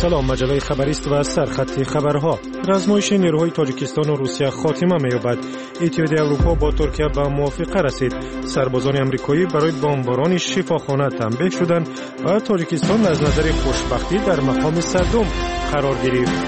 سلام، مجله خبری است و سرخط خبرها. رزمایش نیروهای تاجیکستان و روسیه خاتمه می‌یابد. اتحادیه اروپا با ترکیه به موافقه رسید. سربازان آمریکایی برای بمباران شفاخانه تنبیه شدند و تاجیکستان از نظر خوشبختی در مقام صدم قرار گرفت.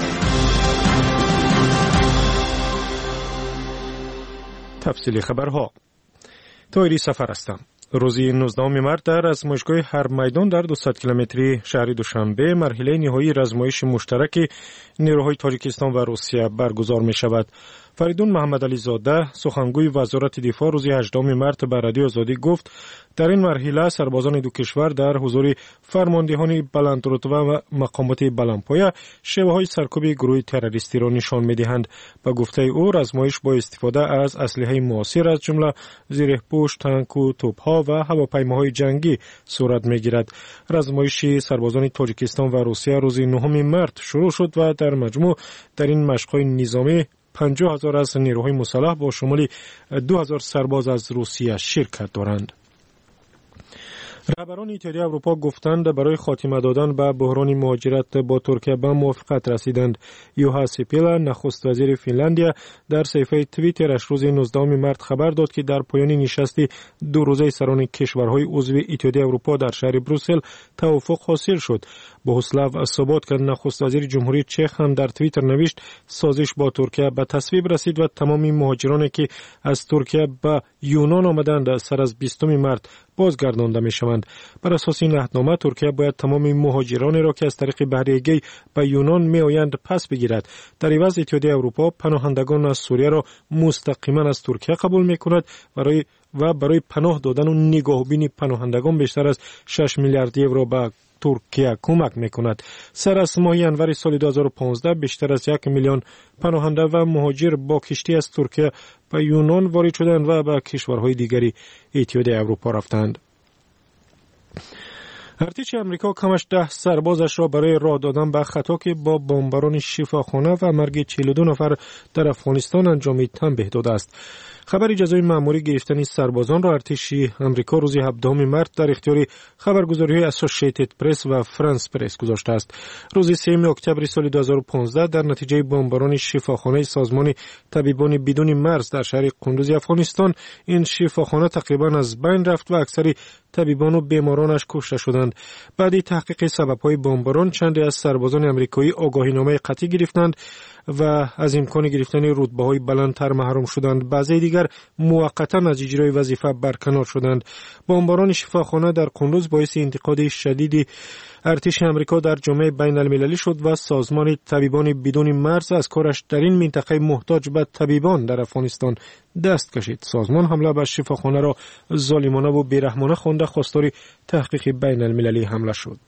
تفصیل خبرها. طاهری سفر هستم. روز 19 مارس در رزمایشگاه هر میدان در 200 کیلومتری شهر دوشنبه مرحله نهایی رزمایش مشترک نیروهای تاجیکستان و روسیه برگزار می شود. فریدون محمد علی زاده سخنگوی وزارت دفاع روز 18 مارس به رادیو آزادی گفت در این مرحله سربازان دو کشور در حضور فرماندهان بلندرتبه و مقامات بلندپایه شیوه‌های سرکوب گروه تروریستی را نشان می‌دهند. به گفته او رزمایش با استفاده از اسلحه معاصر از جمله زیره‌پوش، تانک و توپ‌ها و هواپیماهای جنگی صورت می‌گیرد. رزمایش سربازان تاجیکستان و روسیه روز 9 مارس شروع شد و در مجموع در این مشق‌های نظامی 50,000 از نیروهای مسلح با شمول 2,000 سرباز از روسیه شرکت دارند. رهبران اتحادیه اروپا گفتند برای خاتمه دادن به بحران مهاجرت با ترکیه به موافقت رسیدند. یوها سیپیلا نخست وزیر فنلاندیا در صفحه توییترش روز 19 مارس خبر داد که در پایان نشست دو روزه سران کشورهای عضو اتحادیه اروپا در شهر بروسل توافق حاصل شد. بوهسلاو سوبوتکا نخست وزیر جمهوری چک هم در توییتر نوشت سازش با ترکیه به تصویب رسید و تمام مهاجرانی که از ترکیه به یونان آمدند سر از 20 مارس بازگردانده می شوند. بر اساس این عهدنامه ترکیه باید تمام مهاجرانی را که از طریق بحر ایگی به یونان می آیند پس بگیرد. در عوض اتحادیه اروپا پناهندگان از سوریه را مستقیما از ترکیه قبول می کند برای پناه دادن و نگاهبین پناهندگان بیشتر از 6 میلیارد یورو به ترکیه کمک میکند. سر از ماه ینور سال 2015 بیشتر از 1 میلیون پناهنده و مهاجر با کشتی از ترکیه به یونان وارد شدند و به کشورهای دیگری اتحادیه اروپا رفتند. ارتش امریکا کمش 10 سربازش را برای راه دادن به خطا که با بمباران شفاخانه و مرگ 42 نفر در افغانستان انجامید تنبیه داده است. خبر جزای مأموری گرفتن سربازان را ارتش امریکا روز 17 مارس در اختیار خبرگزاری‌های اسوسییتد پرس و فرانس پرس گذاشته است. روز 3 اکتبر سال 2015 در نتیجه بمباران شفاخانه سازمان طبیبان بدون مرز در شهر قندوز افغانستان این شفاخانه تقریبا از بین رفت و اکثر طبیبان و بیمارانش کشته شدند. بعد تحقیق سبب‌های بمباران چند از سربازان آمریکایی آگاهینامه قطعی گرفتند و از امکان گرفتن رتبه‌های بلندتر محروم شدند. بعضی دیگر موقتا از اجرای وظیفه برکنار شدند. بمباران شفاخانه در قندوز باعث انتقاد شدید ارتش امریکا در جامعه بین المللی شد و سازمان طبیبان بدون مرز از کارش در این منطقه محتاج به طبیبان در افغانستان دست کشید. سازمان حمله به شفاخانه را ظالمانه و بیرحمانه خوانده خواستار تحقیق بین المللی حمله شد.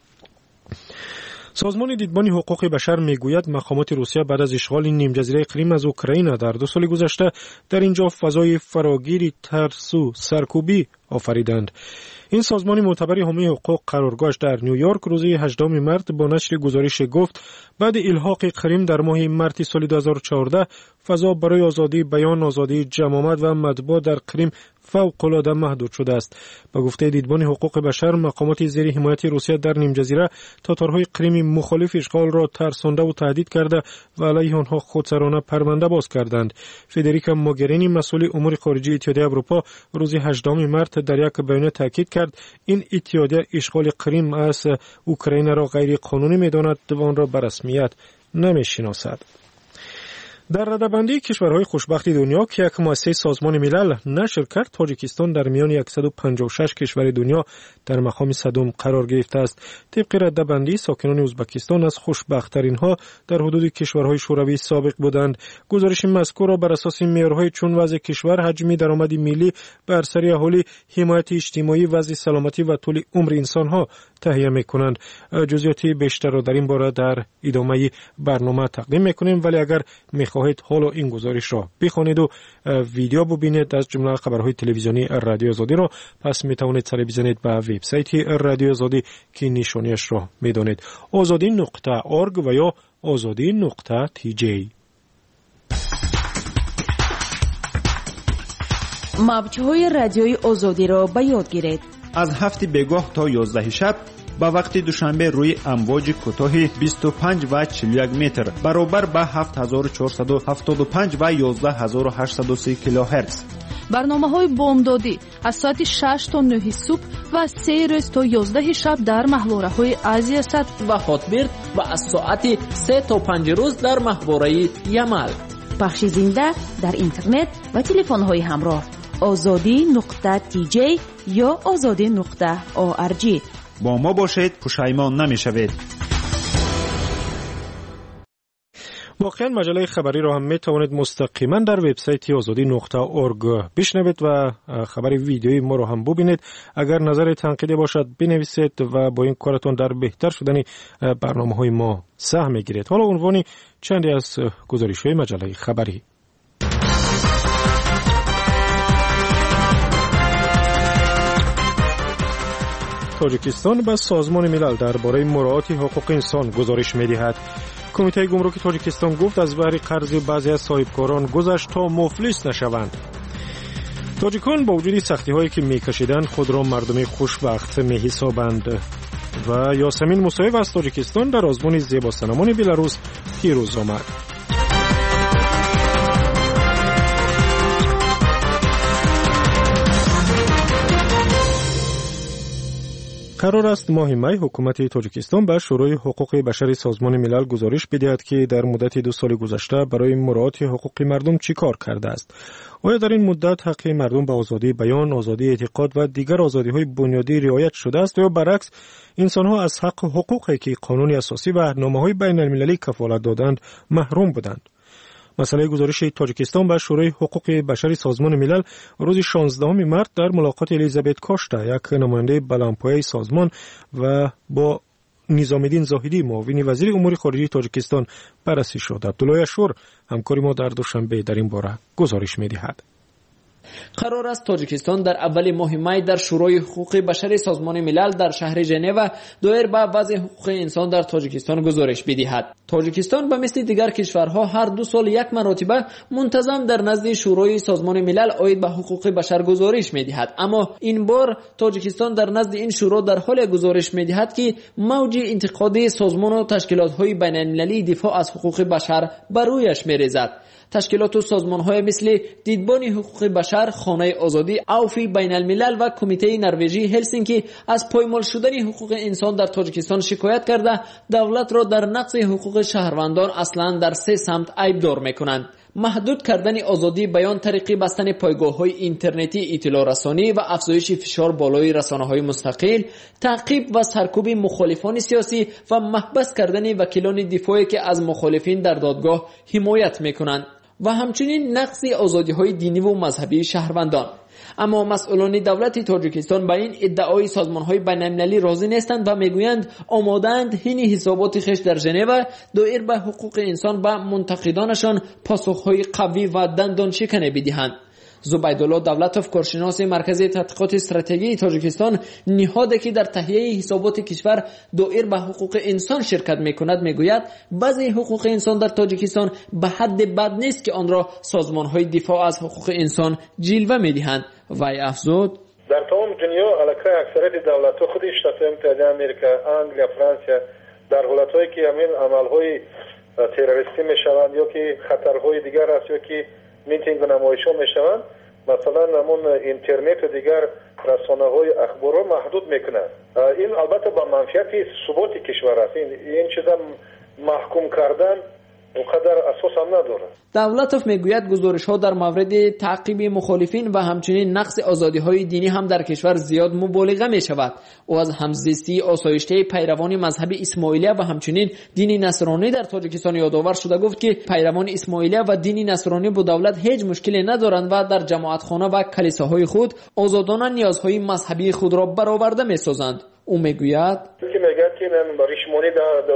سازمان دیدبان حقوق بشر میگوید مقامات روسیه بعد از اشغال نیم جزیره کریم از اوکراین در 2 سال گذشته در اینجا فضای فراگیر ترس و سرکوبی آفریدند. این سازمان معتبر حامی حقوق قرارگاهش در نیویورک روز 18 مارس با نشر گزارش گفت بعد الحاق کریم در ماه مارس سال 2014 فضا برای آزادی بیان، آزادی جماعت و مطبوعات در کریم فوق‌العاده محدود شده است. به گفته دیدبان حقوق بشر مقامات زیر حمایت روسیه در نیم جزیره تاتارهای کریم مخالف اشغال را ترسانده و تهدید کرده و علیه آنها خودسرانه پرونده باز کردند. فدریکا موگرینی مسئول امور خارجه اتحادیه اروپا روز 18 مارس در یک بیانیه تاکید کرد این اتحادیه اشغال کریم از اوکراین را غیر قانونی می‌داند و آن را به رسمیت نمی‌شناسد. در رده‌بندی کشورهای خوشبخت دنیا که یک مؤسسه سازمان ملل نشر کرد، تاجیکستان در میان 156 کشور دنیا در مقام صدم قرار گرفته است. طبق رده‌بندی ساکنان ازبکستان از خوشبخت‌ترین ها در حدود کشورهای شوروی سابق بودند. گزارش مذکور را بر اساس معیارهای چون وضع کشور، حجم درآمد ملی، برسری اهالی، حمایت اجتماعی، وضع سلامتی و طول عمر انسان‌ها تهیه می‌کنند. جزئیات بیشتر را در این باره در ادامه برنامه تقدیم می‌کنیم، ولی اگر می‌خواهید حالا این گزارش را بخوانید و ویدیو ببینید از جمله خبرهای تلویزیونی رادیو آزادی را، پس می‌توانید سر بزنید به وبسایت رادیو آزادی که نشانیش را می‌دانید azadi.org و یا azadi.tj. موج‌های رادیوی آزادی را به یاد گیرید. از 7 بگاه تا 11 شب با وقت دوشنبه روی امواج کوتاه 25 و 41 متر برابر با 7475 و 11830 کیلوهرتز. برنامه‌های بامدادی از ساعت 6 تا 9 صبح و 3 روز تا 11 شب در محوره‌های آزیاست و هاتبرد و از ساعت 3 تا 5 روز در محوره یمل. پخش زنده در اینترنت و تلفن‌های همراه azadi.tj یا azadi.org. با ما باشید، پشیمان نمی‌شوید. واقعا مجله خبری را هم می توانید مستقیما در وبسایت azadi.org بشنوید و خبر ویدیویی ما را هم ببینید. اگر نظر تنقیدی باشد بنویسید و با این کارتون در بهتر شدن برنامه‌های ما سهم می‌گیرید. حالا عنوان چندی از گزارش‌های مجله خبری. تاجیکستان به سازمان ملل درباره مراعات حقوق انسان گزارش می‌دهد. کمیته گمرک تاجیکستان گفت از بحر قرض بعضی از صاحبکاران گذشت تا مفلس نشوند. تاجیکان با وجود سختی‌هایی که می‌کشیدند خود را مردم خوشبخت می‌حسابند. و یاسمین موسویف از تاجیکستان در آزمون زیباسنمان بلاروس پیروز آمد. قرار است ماه می حکومت تاجیکستان به شورای حقوق بشر سازمان ملل گزارش بدهد که در مدت 2 سال گذشته برای مراعات حقوق مردم چی کار کرده است. آیا در این مدت حق مردم به آزادی بیان، آزادی اعتقاد و دیگر آزادی‌های بنیادی رعایت شده است یا برعکس انسان‌ها از حق حقوقی که قانون اساسی و نامه‌های بین‌المللی کفالت دادند محروم بودند؟ مسئله گزارش تاجیکستان به شورای حقوق بشر سازمان ملل روز 16 مارس در ملاقات الیزابت کاشتا، یک نماینده بلندپایه سازمان، و با نظام‌الدین زاهدی معاون وزیر امور خارجه تاجیکستان بررسی شد. عبدالله اشور همکار ما در دوشنبه در این باره گزارش می‌دهد. قرار است تاجیکستان در اول ماه می در شورای حقوق بشر سازمان ملل در شهر ژنو دایر به وضع حقوق انسان در تاجیکستان گزارش بدهد. تاجیکستان به مثل دیگر کشورها هر 2 سال یک مرتبه منتظم در نزد شورای سازمان ملل عاید به حقوق بشر گزارش می‌دهد، اما این بار تاجیکستان در نزد این شورا در حال گزارش می‌دهد که موج انتقادی سازمان و تشکیلات‌های بین‌المللی دفاع از حقوق بشر بر رویش می‌ریزد. تشکیلات و سازمان‌های مثل دیدبان حقوق بشر، خانه آزادی، عفو بین الملل و کمیته نروژی هلسینکی از پایمال شدن حقوق انسان در تاجیکستان شکایت کرده دولت را در نقض حقوق شهروندان اصلاً در 3 سمت عیبدار می‌کنند: محدود کردن آزادی بیان طریق بستن پایگاه‌های اینترنتی اطلاع رسانی و افزایش فشار بالای رسانه‌های مستقل، تعقیب و سرکوب مخالفان سیاسی و محبس کردن وکیلان دفاعی که از مخالفین در دادگاه حمایت می‌کنند و همچنین نقض آزادی‌های دینی و مذهبی شهروندان. اما مسئولان دولت تاجیکستان به این ادعای سازمان‌های بین‌المللی راضی نیستند و میگویند آماده‌اند این حسابات خویش در ژنو دایر به حقوق انسان به منتقدانشان پاسخ‌های قوی و دندان شکنی بدهند. زبیدالله دولتوف، کارشناس مرکز تحقیقات استراتژی تاجیکستان، نهادی که در تهیه حسابات کشور دایر به حقوق انسان شرکت می‌کند، میگوید بعضی حقوق انسان در تاجیکستان به حد بد نیست که آن را سازمان‌های دفاع از حقوق انسان جلوه می‌دهند. وی افزود: در تمام دنیا علاقه اکثریت دولت‌ها خود شرکت‌های متحده آمریکا، انگلیس، فرانسه در حالت‌هایی که همین عمل‌های تروریستی می‌شوند یا که خطرهای دیگر است یا که میتینگ و نمایش‌ها میشوند، مثلا همون اینترنت و دیگر رسانه‌های اخبار رو محدود میکنند. این البته با منفعت ثبات کشور است. این چیزا محکوم کردن اونقدر اساس هم نداره. دولتوف میگوید گزارش‌ها در مورد تعقیب مخالفین و همچنین نقض آزادی‌های دینی هم در کشور زیاد مبالغه می‌شود. او از همزیستی آسایشته پیروان مذهب اسماعیلیه و همچنین دین نصرانی در تاجیکستان یادآور شده گفت که پیروان اسماعیلیه و دین نصرانی با دولت هیچ مشکلی ندارند و در جماعتخانه و کلیساهای خود آزادانه نیازهای مذهبی خود را برآورده می‌سازند. او میگوید که ریشمونی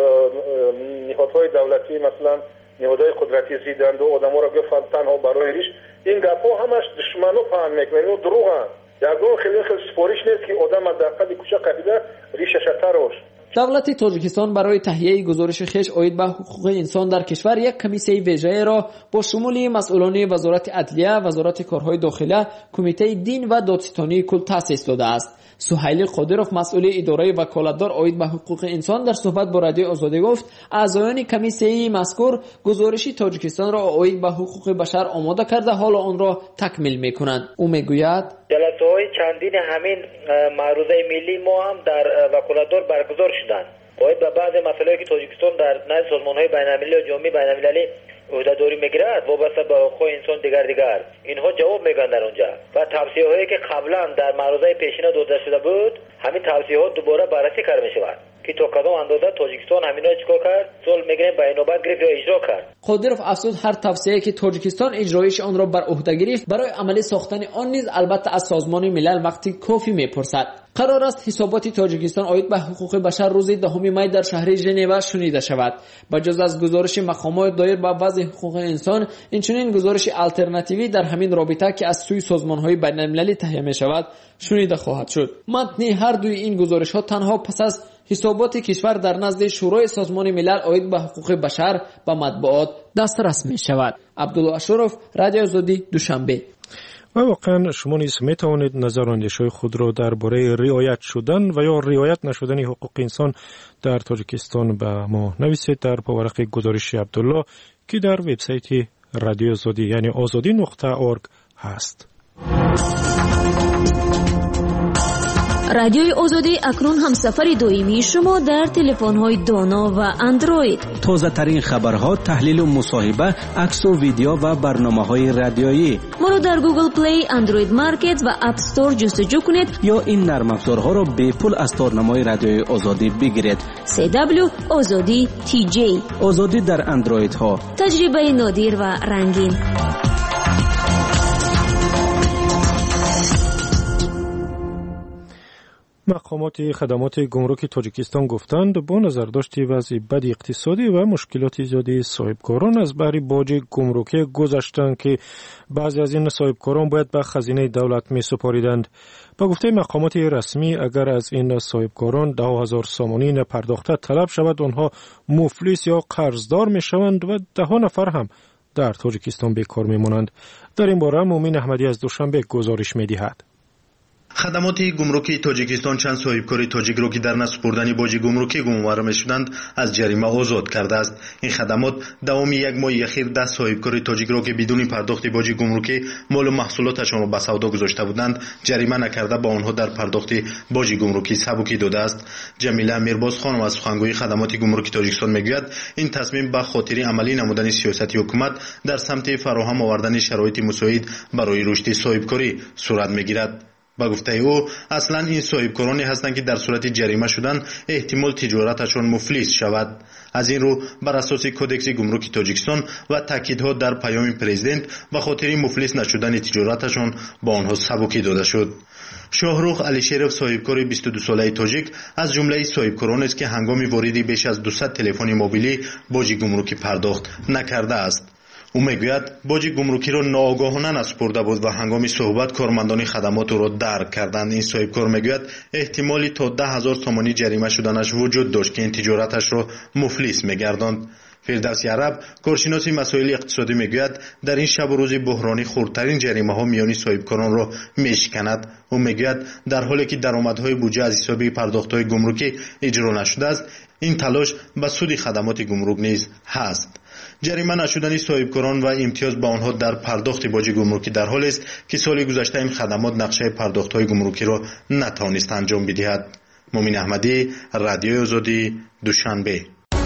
نهادهای دولتی مثلا نهادهای قدرتی زیدند و آدم‌ها را گفتند تنها برای ریش، این گپ‌ها همش دشمنو پهن میکنن و دروغن. یگان خیلی سپاریش نیست که آدم از داخل کوچه قبیله ریشش تروش. دولت تاجیکستان برای تهیه گزارش خویش عاید به حقوق انسان در کشور یک کمیته ویژه را با شمول مسئولان وزارت عدلیه، وزارت کارهای داخله، کمیته دین و دادستانی کل تأسیس داده است. سهیل قادروف مسئول اداره وکالتدار عاید به حقوق انسان در صحبت با رادیو آزادی گفت اعضایان کمیته مذکور گزارش تاجیکستان را عاید به حقوق بشر آماده کرده حال آن را تکمیل می‌کنند. او میگوید جلسه‌های چندین همین معروضه ملی ما هم در وکالتدار برگزار شدند. عاید به بعض مسائلی که تاجیکستان در نزد سازمان‌های بین‌المللی و جامعه بین‌المللی عهده‌داری میگیرد وابسته به حقوق انسان دیگر اینها جواب میگن در اونجا و توصیه‌هایی که قبلا در معروضه پیشینه داده شده بود همین توصیه‌ها دوباره بررسی کرده میشود که تا کدام اندازه تاجیکستان همین را چیکار کرد صلح میگیریم بین‌الملل گرفت یا اجرا کرد. قادروف افزود هر توصیه‌ای که تاجیکستان اجرایش آن را بر عهده گرفت برای عملی ساختن آن نیز البته از سازمان ملل وقتی کافی میپرسد. قرار است حسابات تاجیکستان عاید به حقوق بشر روز 10 می در شهر ژنو شنیده شود. بجز از گزارش مقامات دایر به وضع حقوق انسان، اینچنین گزارش آلترناتیوی در همین رابطه که از سوی سازمان‌های بین‌المللی تهیه می‌شود شنیده خواهد شد. متن هر دوی این گزارش‌ها تنها پس از حسابات کشور در نزد شورای سازمان ملل عاید به حقوق بشر به مطبوعات دسترس می‌شود. عبدالله اشرف، رادیو آزادی، دوشنبه. و واقعا شما نیز می توانید نظراندیش‌های خود را درباره رعایت شدن و یا رعایت نشدن حقوق انسان در تاجیکستان به ما نویسید در پاورق گزارش عبدالله که در وبسایت رادیو آزادی یعنی azadi.org هست. رادیوی آزادی اکنون همسفر دائمی شما در تلفن‌های دانا و اندروید. تازه ترین خبرها، تحلیل و مصاحبه، عکس و ویدیو و برنامه‌های رادیویی. ما را در گوگل پلی، اندروید مارکت و اپ استور جستجو کنید یا این نرم افزارها را به پول از تارنمای رادیوی آزادی بگیرید. CW آزادی TJ. آزادی در اندروید ها. تجربه نادر و رنگین. مقامات خدمات گمرک تاجیکستان گفتند با نظر داشت وضع بد اقتصادی و مشکلات زیادی صاحبکاران از بهره باج گمرکی گذشتند که بعضی از این صاحبکاران باید به خزینه دولت می سپاریدند. با گفته مقامات رسمی اگر از این صاحبکاران 10,000 سامانی نپرداخته طلب شود آنها مفلس یا قرضدار می شوند و 10 نفر هم در تاجیکستان بیکار می مانند. در این باره مومن احمدی از دوشنبه گزارش می دهد. خدمات گمرکی تاجیکستان چند صاحبکار تاجیک را که در نسپردن باج گمرکی گمانبر شدند از جریمه آزاد کرده است. این خدمات دوام یک ماه اخیر 10 صاحبکار تاجیک را که بدون پرداخت باج گمرکی مال و محصولاتشان را به سودا گذاشته بودند جریمه نکرده با آنها در پرداخت باج گمرکی سبکی داده است. جمیله میرباز خانم از سخنگوی خدمات گمرکی تاجیکستان میگوید این تصمیم به خاطر عملی نمودن سیاست حکومت در سمت فراهم آوردن شرایط مساعد برای رشد صاحبکاری صورت میگیرد. با گفته او اصلا این صاحبکارانی هستند که در صورت جریمه شدن احتمال تجارتشان مفلس شود. از این رو بر اساس کدکس گمرک تاجیکستان و تاکیدها در پیام پرزیدنت به خاطر مفلس نشدن تجارتشان با آنها سبکی داده شد. شاهرخ علیشریف صاحبکار 22 ساله تاجیک از جمله صاحبکاران است که هنگام واردی بیش از 200 تلفن موبیلی باج گمرکی پرداخت نکرده است. او میگوید باج گمرکی را ناآگاهانه نسپرده بود و هنگام صحبت کارمندان خدمات را درک کردند. این صاحبکار میگوید احتمالی تا 10,000 تومانی جریمه شدنش وجود داشت که این تجارتش را مفلس میگرداند. فردوسی عرب کارشناس مسائل اقتصادی میگوید در این شب و روز بحرانی خردترین جریمه ها میانی صاحبکاران را میشکند. او میگوید در حالی که درآمدهای بودجه از حساب پرداخت‌های گمرکی اجرا نشده است این تلاش به سود خدمات گمرک نیز هست. جریمه نشدن صاحبکاران و امتیاز با آنها در پرداخت باج گمرکی در حالی است که سال گذشته این خدمات نقشه پرداخت‌های گمرکی را نتوانست انجام بدهد. مومن احمدی، رادیو آزادی، دوشنبه.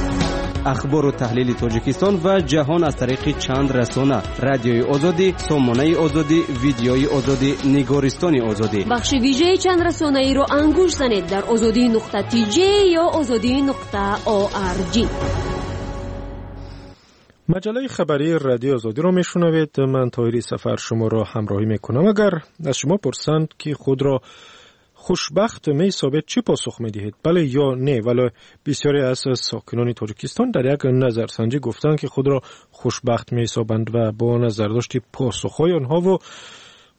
اخبار و تحلیل تاجیکستان و جهان از طریق چند رسانه: رادیوی آزادی، سامانه آزادی، ویدیوی آزادی، نگارستان آزادی. بخش ویژه چند رسانه ای را انگوش زنید در azadi.tj یا azadi.org. مجله خبری رادیو آزادی را میشنوید. من طاهری سفر شما را همراهی میکنم. اگر از شما پرسند که خود را خوشبخت می‌سابید چی پاسخ می‌دهید؟ بله یا نه؟ ولی بسیاری از ساکنان تاجیکستان در یک نظرسنجی گفتند که خود را خوشبخت می‌سابند و با نظر داشت پاسخ‌های آنها و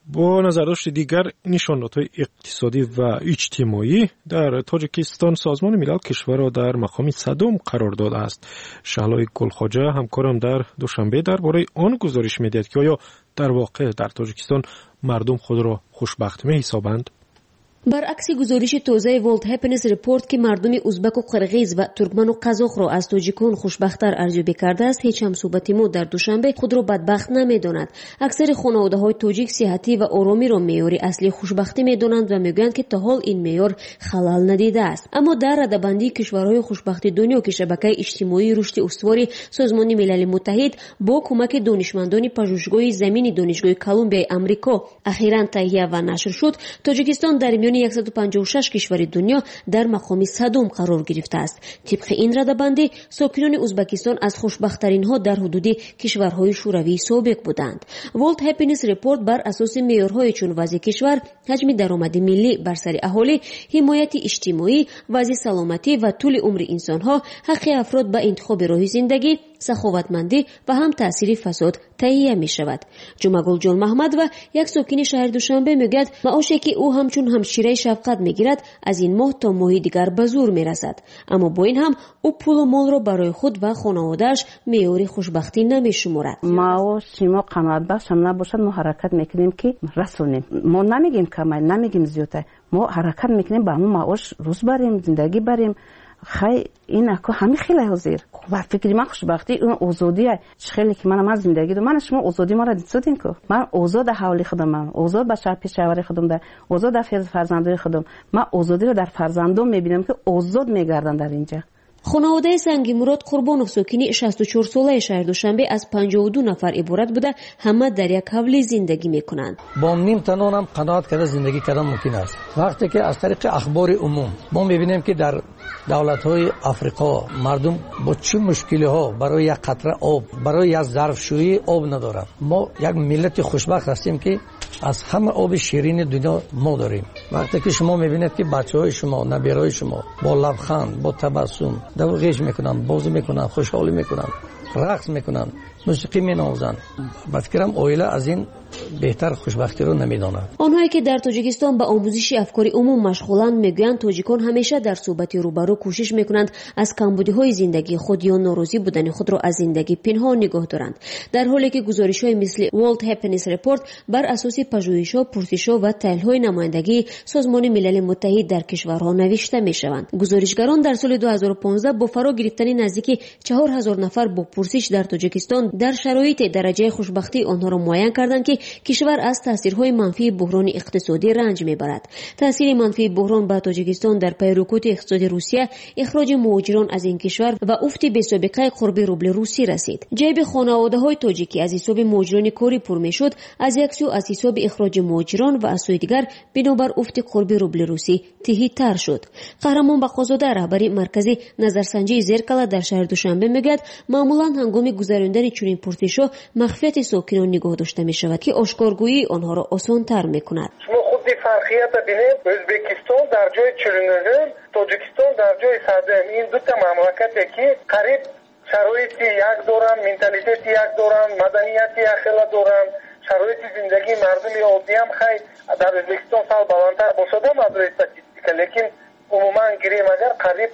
با نظرداشت دیگر نشانات‌های اقتصادی و اجتماعی در تاجیکستان سازمان ملل کشور را در مقام صدم قرار داده است. شهلای گلخواجه همکارم در دوشنبه درباره آن گزارش می‌دهد که آیا در واقع در تاجیکستان مردم خود را خوشبخت می‌حسابند؟ برعکس گزارش تازه ورلد هپینس رپورت که مردم ازبک و قرغیز و ترکمن و قزاق را از تاجیکان خوشبخت‌تر ارزیابی کرده است، هیچ همصحبتی ما در دوشنبه خود را بدبخت نمی‌داند. اکثر خانواده‌های تاجیک صحتی و آرامی را معیار اصلی خوشبختی می‌دانند و میگویند که تا حال این معیار خلل ندیده است. اما در رده‌بندی کشورهای خوشبختی دنیا که شبکه اجتماعی رشد استوار سازمان ملل متحد با کمک دانشمندان پژوهشگاه زمینی دانشگاه کلمبیا آمریکا اخیراً تهیه و نشر شد، تاجیکستان در میان 156 کشور دنیا در مقام صدم قرار گرفته است. طبق این رده‌بندی ساکنان ازبکستان از خوشبخت‌ترین ها در حدود کشورهای شوروی سابق بودند. ورلد هپینس رپورت بر اساس معیارهای چون وضع کشور، حجم درآمد ملی بر سر اهالی، حمایت اجتماعی، وضع سلامتی و طول عمر انسان‌ها، حق افراد به انتخاب راه زندگی، سخاوتمندی و هم تأثیر فساد تهیه می شود. جمعگل جان محمد و یک ساکن شهر دوشنبه میگوید معاشی که او همچون همشیره شفقت میگیرد از این ماه تا ماه دیگر به زور میرسد، اما با این هم او پول و مال را برای خود و خانواده‌اش معیار خوشبختی نمیشمارد. معاش ما قناعت بخش هم نباشد، ما حرکت میکنیم که رسونیم. ما نمیگیم کم، نمیگیم زیاده، ما حرکت میکنیم با همون معاش روز بریم، زندگی بریم. خیلی این اکو همه خیلی حاضر و فکری من خوشبختی اون آزادیه. خیلی که من زندگی دو من شما آزادی ما را دیدین که من آزاد حوالی خودم، آزاد بچه پیشاوری خودم، ده آزاد در فرزندای خودم. من آزادی رو در فرزندام میبینم که آزاد میگردن در اینجا. خانواده سنگی مراد قربانوف ساکنی 64 ساله شهر دوشنبه از 52 نفر عبارت بوده، همه در یک حولی زندگی میکنند. با نیم تنان هم قناعت کرده زندگی کردن ممکن است. وقتی که از طریق اخبار عموم ما میبینیم که در دولت‌های آفریقا مردم با چه مشکل‌ها برای یک قطره آب، برای یک ظرفشویی آب ندارند. ما یک ملت خوشبخت هستیم که از همه آب شیرین دنیا ما داریم. وقتی که شما میبینید که بچه‌های شما، نبیرهای شما با لبخند، با تبسم دوغیش میکنن، بازی میکنن، خوشحالی میکنن، رقص میکنن، موسیقی مینوازن. با فکرم اویلا از این بهتر خوشبختی رو نمیدانند. آنهایی که در تاجیکستان به آموزش افکار عموم مشغولند میگویند تاجیکان همیشه در صحبت روبرو کوشش میکنند از کمبودی‌های زندگی خود یا ناراضی بودن خود را از زندگی پنهان نگاه دارند، در حالی که گزارش‌های مثل ورلد هپینس رپورت بر اساس پژوهش‌ها، پرسش‌ها و تحلیل‌های نمایندگی سازمان ملل متحد در کشورها نوشته میشوند. گزارشگران در سال 2015 با فرا گرفتن نزدیک 4000 نفر با پرسش در تاجیکستان در شرایط درجه خوشبختی آنها را معین کردند که کشور از تاثیرهای منفی بحران اقتصادی رنج میبرد. تاثیر منفی بحران بر تاجیکستان در پی رکود اقتصادی روسیه، اخراج مهاجران از این کشور و افت بی‌سابقه قرب روبل روسی رسید. جیب خانواده‌های تاجیکی از حساب مهاجران کاری پر میشد، از یک سو از حساب اخراج مهاجران و از سوی دیگر بنابر افت قرب روبل روسی تهی‌تر شد. قهرمان بقازاده رهبری مرکز نظرسنجی زرکلا در شهر دوشنبه میگوید معمولا هنگام گذراندن چنین پرسش‌ها مخفیت ساکنان نگاه داشته میشود که آشکارگویی آنها را آسان‌تر میکند. شما خود فرقیت ببینید، ازبکستان در جای 49، تاجیکستان در جای 100. این دو تا مملکتی که قریب شرایطی یک دارن، منتالیتی یک دارن، مدنیتی خیلی دارن، شرایط زندگی مردم عادی هم خیلی در ازبکستان سال بالاتر باشه از استاتستیکا، لیکن عموما گیریم اگر قریب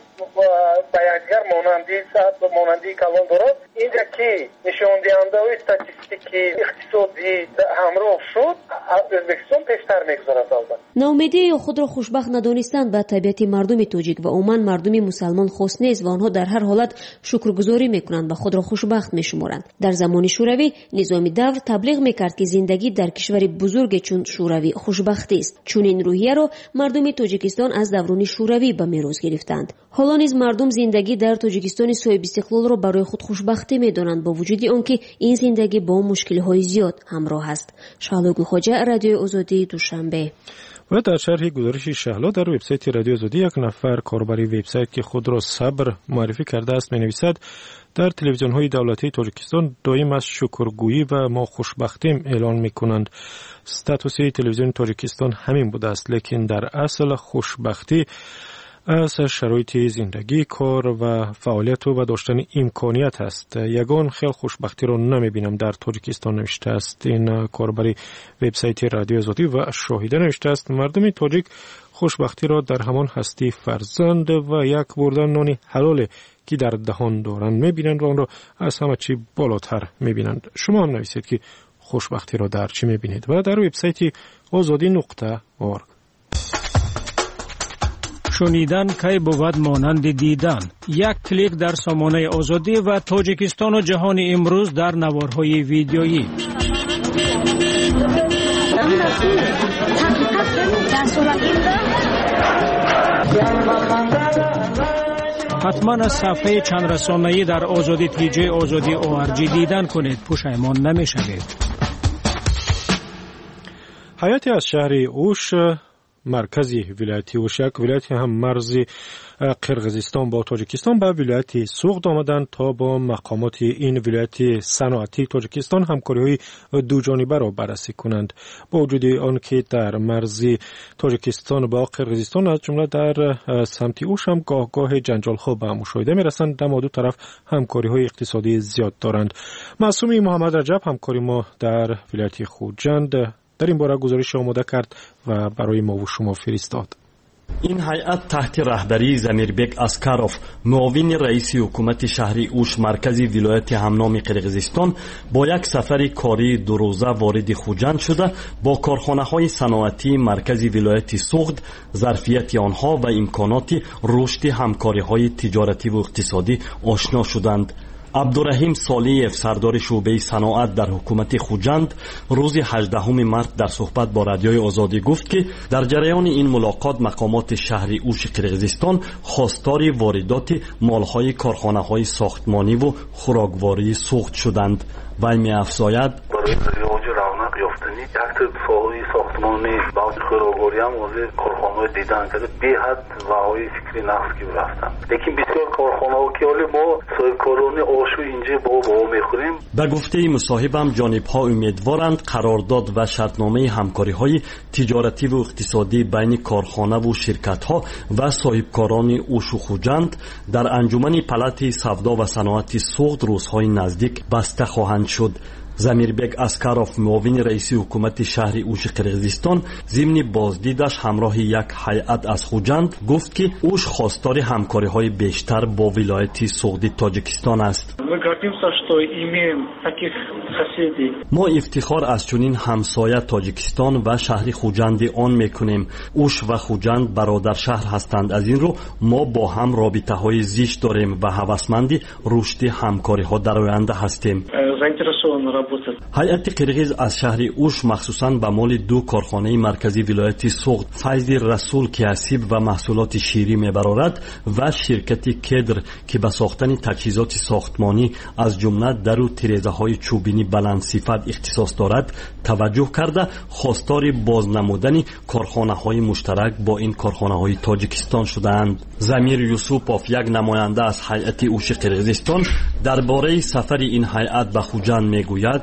به یکدیگر مانندی کلان دارد. اینجا که نشان دهنده و استاتستیکی اقتصادی همراه شد، ازبکستان پیشتر میگذارد. ناامیدی خود را خوشبخت ندانستند به طبیعت مردم تاجیک و عموما مردم مسلمان خاص نیست و آنها در هر حالت شکرگزاری میکنند و خود را خوشبخت میشمارند. در زمان شوروی نظام دور تبلیغ میکرد که زندگی در کشور بزرگ چون شوروی خوشبختی است. چون این روحیه را مردم تاجیکستان از دوران شوروی به میراث گرفتند. حالا نیز مردم زندگی در تاجیکستان صاحب استقلال را برای خود خوشبختی میدانند با وجود آنکه این زندگی با مشکل‌های زیاد همراه است. شهلا گلخواجه، رادیو آزادی، دوشنبه. و در شرح گزارش شهلا در وبسایت رادیو آزادی یک نفر کاربری وبسایت که خود را صبر معرفی کرده است می‌نویسد در تلویزیون‌های دولتی تاجیکستان دائم از شکرگویی و ما خوشبختیم اعلان می‌کنند. استاتوس تلویزیون تاجیکستان همین بوده است، لیکن در اصل خوشبختی از شرایط زندگی، کار و فعالیت و داشتن امکانیت است. یگان خیلی خوشبختی رو نمیبینم در تاجیکستان نوشته است. این کاربر وبسایت رادیو آزادی و شاهده نوشته است مردم تاجیک خوشبختی را در همان هستی فرزند و یک بردن نان حلال که در دهان دارند میبینند و آن را از همه چی بالاتر میبینند. شما هم نویسید که خوشبختی را در چی میبینید و در وبسایت azadi.org. شنیدن کی بود مانند دیدن. یک کلیک در سامانه آزادی و تاجیکستان و جهان امروز در نوارهای ویدیویی. حتما از صفحه چند رسانه‌ای در آزادی تیجی آزادی ORG دیدن کنید، پشیمان نمی‌شوید. حیاتی از شهر اوش مرکزی ولایت اوش، یک ولایت هم مرزی قرقیزستان با تاجیکستان، به ولایت سوغد آمدند تا با مقامات این ولایت صنعتی تاجیکستان همکاری‌های دو جانبه را بررسی کنند. با وجود آنکه در مرز تاجیکستان با قرقیزستان از جمله در سمت اوش هم گاه جنجال‌ها به مشاهده می‌رسند، اما دو طرف همکاری‌های اقتصادی زیاد دارند. معصومی محمد رجب همکاری ما در ولایت خوجند در این باره گزارش آماده کرد و برای ما و شما فرستاد. این هیئت تحت رهبری زمیربک اسکاروف، معاون رئیس حکومت شهر اوش مرکزی ولایت همنام قرقیزستان، با یک سفر کاری دو روزه وارد خوجند شده با کارخانه‌های صنعتی مرکزی ولایت سوغد، ظرفیت آنها و امکانات رشد همکاری‌های تجارتی و اقتصادی آشنا شدند. عبدالرحیم صالحیف، سردار شعبه صنعت در حکومت خوجند، روز 18 مارس در صحبت با رادیوی آزادی گفت که در جریان این ملاقات مقامات شهر اوش قرقیزستان خواستار واردات مالهای کارخانه‌های ساختمانی و خوراکواری سوغد شدند. وی می‌افزاید ساحه ساختمانی باز خوراکواری هم واسه کارخانه‌های دیدن که به حد واهای فکری نقص کی رفتن، لیکن بسیار کارخانه‌ها که حالی ما صاحبکاران آشو اینجا با میخوریم. به گفته مصاحبم جانب‌ها امیدوارند قرارداد و شرطنامه همکاری‌های تجارتی و اقتصادی بین کارخانه و شرکت‌ها و صاحبکاران اوش و خوجند در انجمن پلات سودا و صنعت سوغد روزهای نزدیک بسته خواهند شد. زمیربک اسکاروف، معاون رئیس حکومت شهر اوش قرقیزستان، ضمن بازدیدش همراه یک هیئت از خوجند گفت که اوش خواستار همکاری‌های بیشتر با ولایت سوغد تاجیکستان است. ما افتخار از چنین همسایه تاجیکستان و شهر خوجند آن میکنیم. اوش و خوجند برادر شهر هستند، از این رو ما با هم رابطه‌های زیست داریم و هوسمند رشد همکاری‌ها در آینده هستیم. هیئت قرقیز از شهر اوش مخصوصاً به مال دو کارخانه مرکزی ولایت سوغد، فیض رسول که اسیب و محصولات شیری میبرارد و شرکت کدر که به ساختن تجهیزات ساختمانی از جمله در و تیره‌های چوبینی بلند صفت اختصاص دارد توجه کرده خواستار بازنمودن کارخانه‌های مشترک با این کارخانه‌های تاجیکستان شدند. زمیر یوسوپوف، یک نماینده از هیئت اوش قرقیزستان، درباره سفر این هیئت به خوجند میگوید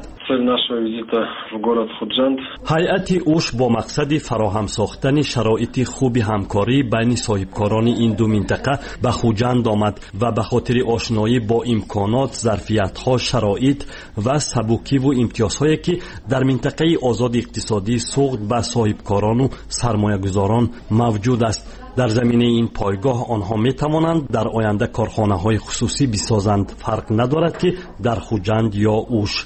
هیئت اوش با مقصد فراهم ساختن شرایط خوب همکاری بین صاحبکاران این دو منطقه به خوجند آمد و به خاطر آشنایی با امکانات، ظرفیت‌ها، شرایط و سبکی و امتیازهایی که در منطقه آزاد اقتصادی سوغد به صاحبکاران و سرمایه‌گذاران موجود است. در زمینه این پایگاه آنها می توانند در آینده کارخانه‌های خصوصی بسازند. فرق ندارد که در خوجند یا اوش.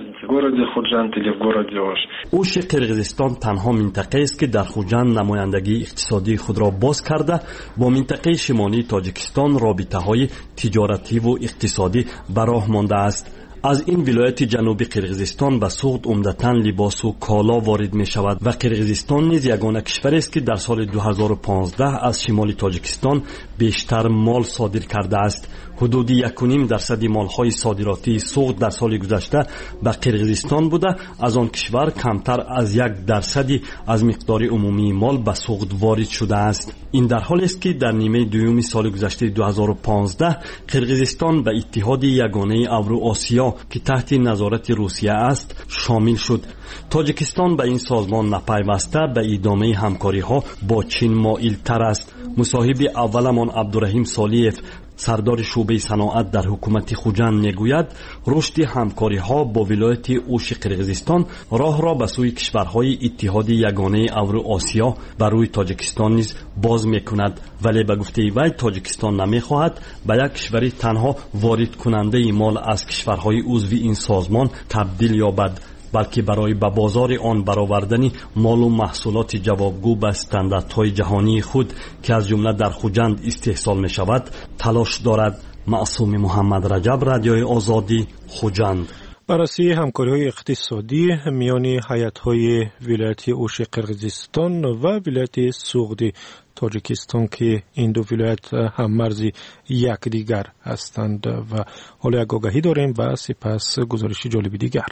اوش قرقیزستان تنها منطقه است که در خوجند نمایندگی اقتصادی خود را باز کرده با منطقه شمالی تاجیکستان رابطه‌های تجارتی و اقتصادی به راه مانده است. از این ولایت جنوبی قرقیزستان به سوغد عمدتاً لباس و کالا وارد می شود و قرقیزستان نیز یگانه کشور است که در سال 2015 از شمال تاجیکستان بیشتر مال صادر کرده است. حدود 1.5% مالهای صادراتی سوغد در سال گذشته به قرقیزستان بوده، از آن کشور کمتر از 1% از مقدار عمومی مال به سوغد وارد شده است. این در حالی است که در نیمه دوم سال گذشته 2015 قرقیزستان به اتحاد یگانه اورو آسیا آسیا که تحت نظارت روسیه است شامل شد. تاجیکستان به این سازمان نپیوسته به ادامه همکاری ها با چین مایل تر است. مصاحب اولمان عبدالرحیم صالحیف سردار شعبه صنعت در حکومت خوجند میگوید رشد همکاری ها با ولایت اوش قرقیزستان راه را به سوی کشورهای اتحاد یگانه اوراسیا بر روی تاجیکستان نیز باز میکند، ولی به گفته وی تاجیکستان نمیخواهد به یک کشور تنها وارد کننده مال از کشورهای عضو این سازمان تبدیل یابد، بلکه برای به بازار آن برآوردن مال و محصولات جوابگو به استانداردهای جهانی خود که از جمله در خوجند استحصال می شود تلاش دارد. معصوم محمد رجب، رادیوی آزادی، خوجند. بررسی همکاری‌های اقتصادی میان هیئت‌های ولایت اوش قرقیزستان و ولایت سوغدی تاجیکستان که این دو ولایت هم مرزی یکدیگر هستند و حالا یک آگهی داریم و سپس گزارش جالبی دیگر.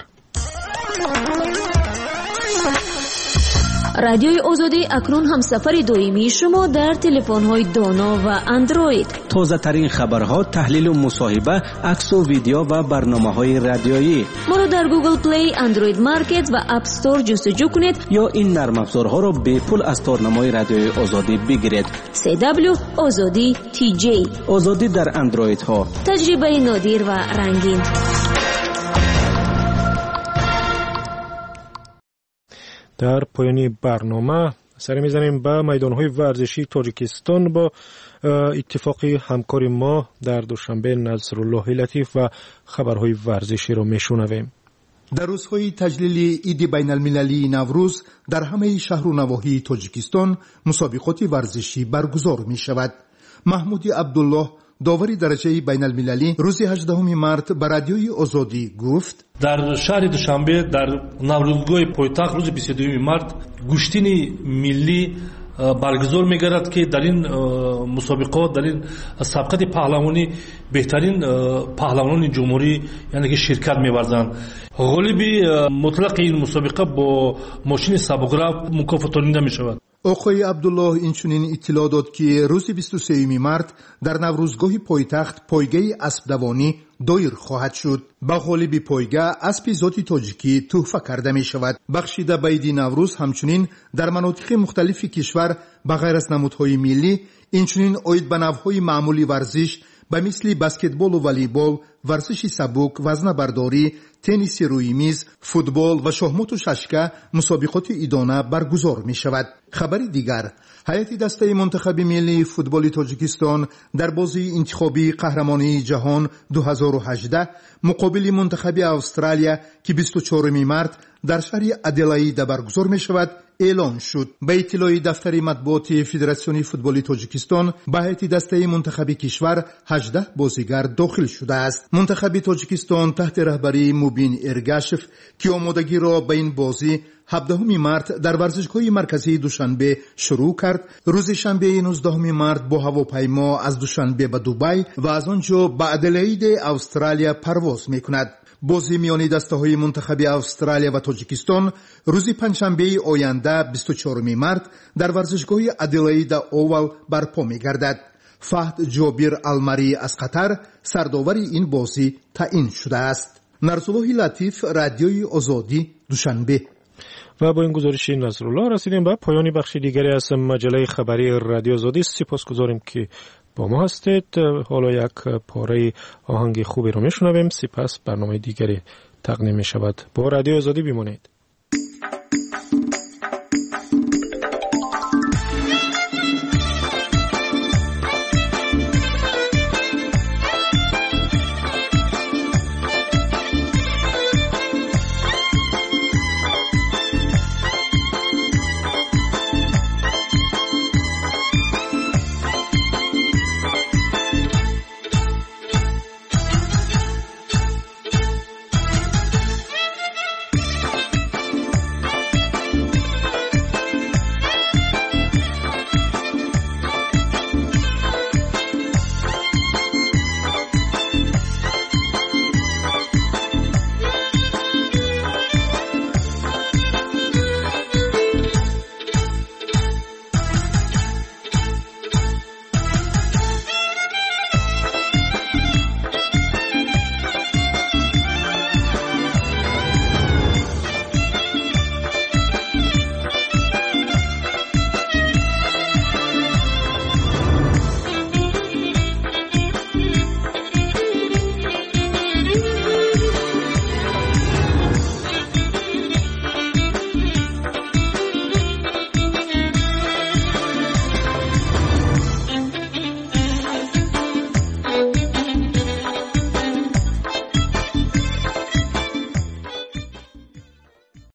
رادیوی آزادی اکنون هم سفر دائمی شما در تلفن‌های دانا و اندروید. تازه ترین خبرها، تحلیل و مصاحبه، عکس و ویدیو و برنامه‌های رادیویی. ما را در گوگل پلی، اندروید مارکت و اپ استور جستجو کنید یا این نرم افزارها را به پول از تارنمای رادیوی آزادی بگیرید. CW آزادی TJ. آزادی در اندروید ها. تجربه نادر و رنگین. در پایان برنامه سر میزنیم به میدانهای ورزشی تاجیکستان با اتفاق همکار ما در دوشنبه نصرالله لطیف و خبرهای ورزشی را میشنویم. در روزهای تجلیل عید بین المللی نوروز در همه شهر و نواحی تاجیکستان مسابقات ورزشی برگزار می شود. محمود عبدالله داوری درجه بین المللی روز 18 مارت به رادیوی آزادی گفت در شهر دوشنبه در نوروزگاه پایتخت روز 22 مارت گشتین ملی برگزار می‌گردد که در این مسابقات در این سبقت پهلوانی بهترین پهلوانان جمهوری یعنی که شرکت می‌ورزند. غالبی مطلق این مسابقه با ماشین سبک‌رو مکافاتانیده می‌شود. آقای عبدالله اینچنین اطلاع داد که روز 23 مارت در نوروزگاه پایتخت پایگاه اسب دوانی دایر خواهد شد. با غالب پایگاه اسب ذاتی تاجیکی تحفه کرده می شود. بخشیده به عید نوروز همچنین در مناطق مختلف کشور بغیر از نمودهای ملی اینچنین عاید به نوعهای معمولی ورزش به مثل بسکتبال و والیبال، ورزش سبک، وزنه برداری، تنیس روی میز، فوتبال و شاهمات و ششکه مسابقات ایدانه برگزار می شود. خبر دیگر، هیئت دسته منتخب ملی فوتبال تاجیکستان در بازی انتخابی قهرمانی جهان 2018 مقابل منتخب استرالیا که 24 مارت در شهر ادلاید برگزار می شود اعلان شد. به اطلاع دفتر مطبوعات فدراسیون فوتبال تاجیکستان به هیئت دسته منتخب کشور 18 بازیگر داخل شده است. منتخب تاجیکستان تحت رهبری موبین ارگاشف که آمادگی را به این بازی 17 مارت در ورزشگاه مرکزی دوشنبه شروع کرد، روز شنبه 19 مارت با هواپیما از دوشنبه به دبی و از آنجا به ادلاید استرالیا پرواز می‌کند. بازی میان دسته‌های منتخب استرالیا و تاجیکستان روز پنجشنبه آینده 24 مارت در ورزشگاه ادلاید اول برپا می‌گردد. فهد جابیر المری از قطر سرداور این بازی تعیین شده است. نصرالله لطیف، رادیوی آزادی، دوشنبه. و با این گزارش نصرالله رسیدیم به پایان بخش دیگری از مجله خبری رادیو آزادی. سپاسگزاریم که با ما هستید. حالا یک پاره آهنگ خوبی رو میشنویم، سپس برنامه دیگری تقدیم می شود. با رادیو آزادی بمانید.